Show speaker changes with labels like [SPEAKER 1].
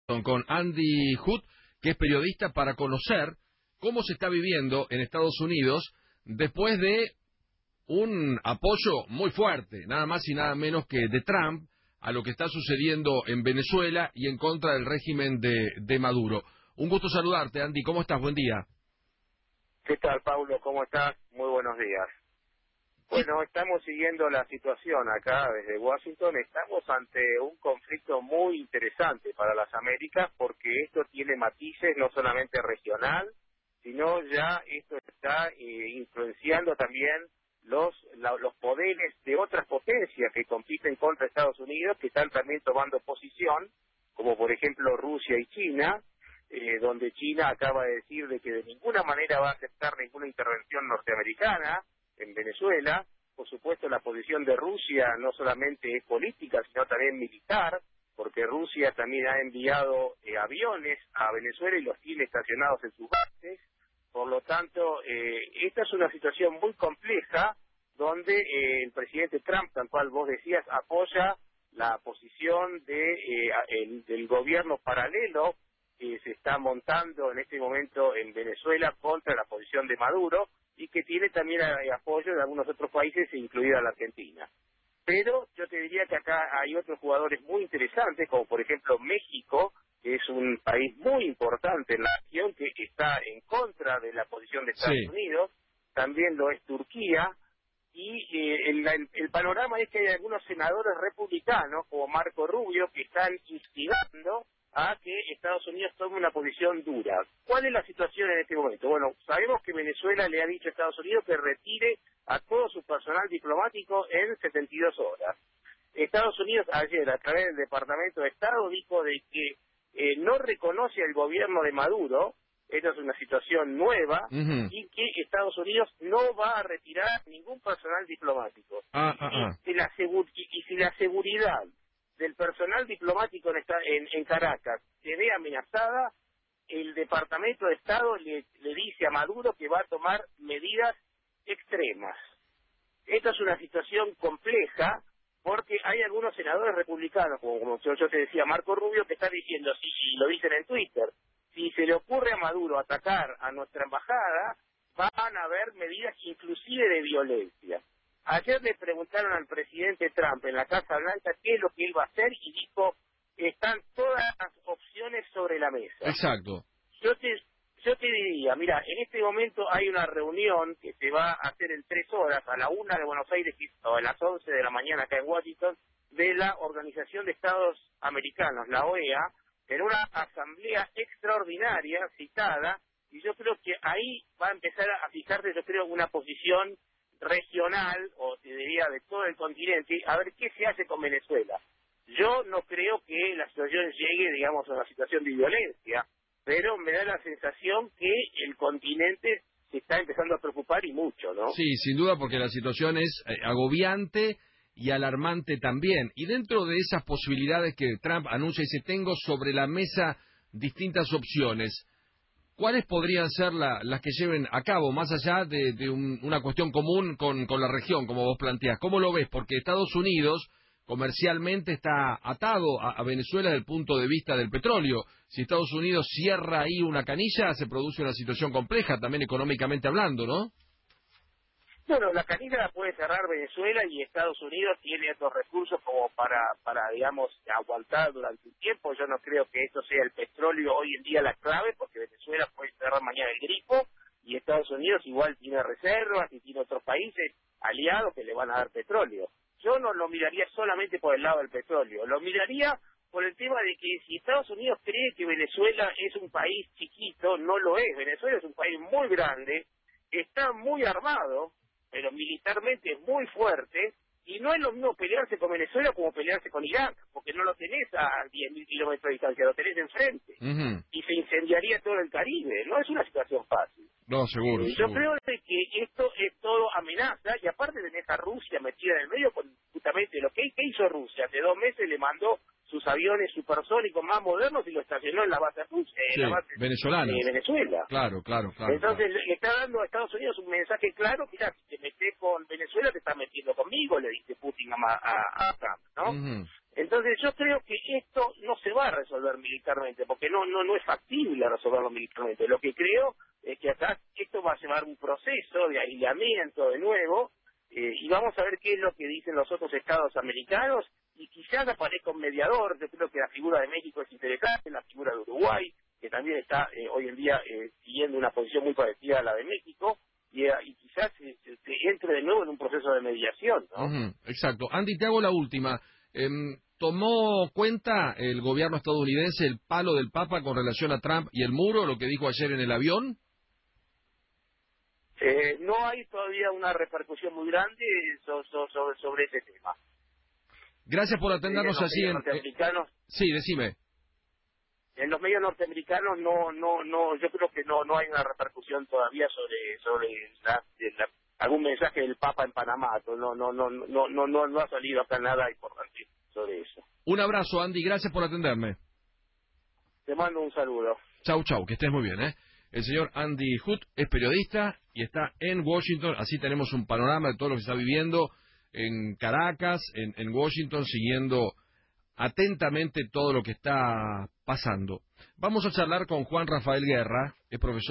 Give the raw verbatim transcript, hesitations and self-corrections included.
[SPEAKER 1] con Andy Hood, que es periodista, para conocer cómo se está viviendo en Estados Unidos después de un apoyo muy fuerte, nada más y nada menos que de Trump, a lo que está sucediendo en Venezuela y en contra del régimen de, de Maduro. Un gusto saludarte, Andy. ¿Cómo estás? Buen día.
[SPEAKER 2] ¿Qué tal, Paulo? ¿Cómo estás? Muy buenos días. Bueno, estamos siguiendo la situación acá desde Washington. Estamos ante un conflicto muy interesante para las Américas porque esto tiene matices no solamente regional, sino ya esto está eh, influenciando también los la, los poderes de otras potencias que compiten contra Estados Unidos, que están también tomando posición, como por ejemplo Rusia y China, eh, donde China acaba de decir de que de ninguna manera va a aceptar ninguna intervención norteamericana en Venezuela. Por supuesto, la posición de Rusia no solamente es política, sino también militar, porque Rusia también ha enviado eh, aviones a Venezuela y los tiene estacionados en sus bases. Por lo tanto, eh, esta es una situación muy compleja, donde eh, el presidente Trump, tal cual vos decías, apoya la posición de eh, el, del gobierno paralelo que se está montando en este momento en Venezuela contra la posición de Maduro, y que tiene también apoyo de algunos otros países, incluida la Argentina. Pero yo te diría que acá hay otros jugadores muy interesantes, como por ejemplo México, que es un país muy importante en la región, que está en contra de la posición de Estados
[SPEAKER 1] Sí.
[SPEAKER 2] Unidos, también lo es Turquía, y eh, el, el, el panorama es que hay algunos senadores republicanos, como Marco Rubio, que están instigando a que Estados Unidos tome una posición dura. ¿Cuál es la situación en este momento? Bueno, sabemos que Venezuela le ha dicho a Estados Unidos que retire a todo su personal diplomático en setenta y dos horas. Estados Unidos ayer, a través del Departamento de Estado, dijo de que eh, no reconoce al gobierno de Maduro, esta es una situación nueva,
[SPEAKER 1] Uh-huh.
[SPEAKER 2] y que Estados Unidos no va a retirar ningún personal diplomático.
[SPEAKER 1] Ah, ah, ah.
[SPEAKER 2] Y, si la segu- y, y si la seguridad del personal diplomático en, esta, en, en Caracas se ve amenazada, el Departamento de Estado le, le dice a Maduro que va a tomar medidas extremas. Esta es una situación compleja porque hay algunos senadores republicanos, como, como yo, yo te decía, Marco Rubio, que está diciendo, si, y lo dicen en Twitter, si se le ocurre a Maduro atacar a nuestra embajada, van a haber medidas inclusive de violencia. Ayer le preguntaron al presidente Trump en la Casa Blanca qué es lo que él va a hacer y dijo, están todas las opciones sobre la mesa.
[SPEAKER 1] Exacto.
[SPEAKER 2] Yo te, yo te diría, mira, en este momento hay una reunión que se va a hacer en tres horas, a la una de Buenos Aires o a las once de la mañana acá en Washington, de la Organización de Estados Americanos, la O E A, en una asamblea extraordinaria citada, y yo creo que ahí va a empezar a fijarse, yo creo, una posición regional, o te diría de todo el continente, a ver qué se hace con Venezuela. Yo no creo que la situación llegue, digamos, a una situación de violencia, pero me da la sensación que el continente se está empezando a preocupar y mucho, ¿no?
[SPEAKER 1] Sí, sin duda, porque la situación es eh, agobiante y alarmante también. Y dentro de esas posibilidades que Trump anuncia y dice, tengo sobre la mesa distintas opciones, ¿cuáles podrían ser la, las que lleven a cabo, más allá de, de un, una cuestión común con, con la región, como vos planteás? ¿Cómo lo ves? Porque Estados Unidos comercialmente está atado a, a Venezuela desde el punto de vista del petróleo. Si Estados Unidos cierra ahí una canilla, se produce una situación compleja, también económicamente hablando, ¿no?
[SPEAKER 2] Bueno, la canilla la puede cerrar Venezuela y Estados Unidos tiene otros recursos como para, para digamos, aguantar durante un tiempo. Yo no creo que esto sea el petróleo hoy en día la clave, porque Venezuela puede cerrar mañana el grifo y Estados Unidos igual tiene reservas y tiene otros países aliados que le van a dar petróleo. Yo no lo miraría solamente por el lado del petróleo, lo miraría por el tema de que si Estados Unidos cree que Venezuela es un país chiquito, no lo es. Venezuela es un país muy grande, está muy armado, pero militarmente es muy fuerte, y no es lo mismo pelearse con Venezuela como pelearse con Irak, porque no lo tenés a diez mil kilómetros de distancia, lo tenés enfrente,
[SPEAKER 1] Uh-huh.
[SPEAKER 2] y se incendiaría todo el Caribe. No es una situación fácil.
[SPEAKER 1] No, seguro,
[SPEAKER 2] Eh, yo
[SPEAKER 1] seguro.
[SPEAKER 2] creo de que esto es todo amenaza, y aparte tenés a Rusia metida en el medio con justamente lo que, que hizo Rusia. Hace dos meses le mandó sus aviones supersónicos más modernos y lo estacionó en la base rusa, en
[SPEAKER 1] Sí,
[SPEAKER 2] la base
[SPEAKER 1] venezolana.
[SPEAKER 2] de Venezuela.
[SPEAKER 1] Claro, claro, claro.
[SPEAKER 2] Entonces
[SPEAKER 1] claro.
[SPEAKER 2] le está dando a Estados Unidos un mensaje claro, mira, si te metes con Venezuela te estás metiendo conmigo, le dice Putin a, a, a Trump, ¿no?
[SPEAKER 1] Uh-huh.
[SPEAKER 2] Entonces yo creo que esto no se va a resolver militarmente, porque no no no es factible resolverlo militarmente. Lo que creo es que acá esto va a llevar un proceso de aislamiento de nuevo, eh, y vamos a ver qué es lo que dicen los otros estados americanos, y quizás aparezca un mediador. Yo creo que la figura de México es interesante, la figura de Uruguay, que también está eh, hoy en día eh, siguiendo una posición muy parecida a la de México, y, eh, y quizás se, se- se entre de nuevo en un proceso de mediación, ¿no?
[SPEAKER 1] Ujú, exacto. Andy, te hago la última. Em, ¿Tomó cuenta el gobierno estadounidense el palo del Papa con relación a Trump y el muro, lo que dijo ayer en el avión?
[SPEAKER 2] Eh, no hay todavía una repercusión muy grande so- so- sobre, sobre ese tema.
[SPEAKER 1] Gracias por
[SPEAKER 2] Eh, En
[SPEAKER 1] atendernos
[SPEAKER 2] los
[SPEAKER 1] así
[SPEAKER 2] medios
[SPEAKER 1] en... eh,
[SPEAKER 2] norteamericanos,
[SPEAKER 1] sí, decime.
[SPEAKER 2] en los medios norteamericanos no, no, no, yo creo que no, no hay una repercusión todavía sobre, sobre la- de la- algún mensaje del Papa en Panamá. No, no, no, no, no, no, no, no ha salido acá nada importante sobre eso.
[SPEAKER 1] Un abrazo, Andy. Gracias por atenderme.
[SPEAKER 2] Te mando un saludo.
[SPEAKER 1] Chau, chau. Que estés muy bien, ¿eh? El señor Andy Hood es periodista y está en Washington. Así tenemos un panorama de todo lo que está viviendo en Caracas, en, en Washington, siguiendo atentamente todo lo que está pasando. Vamos a charlar con Juan Rafael Guerra, es profesor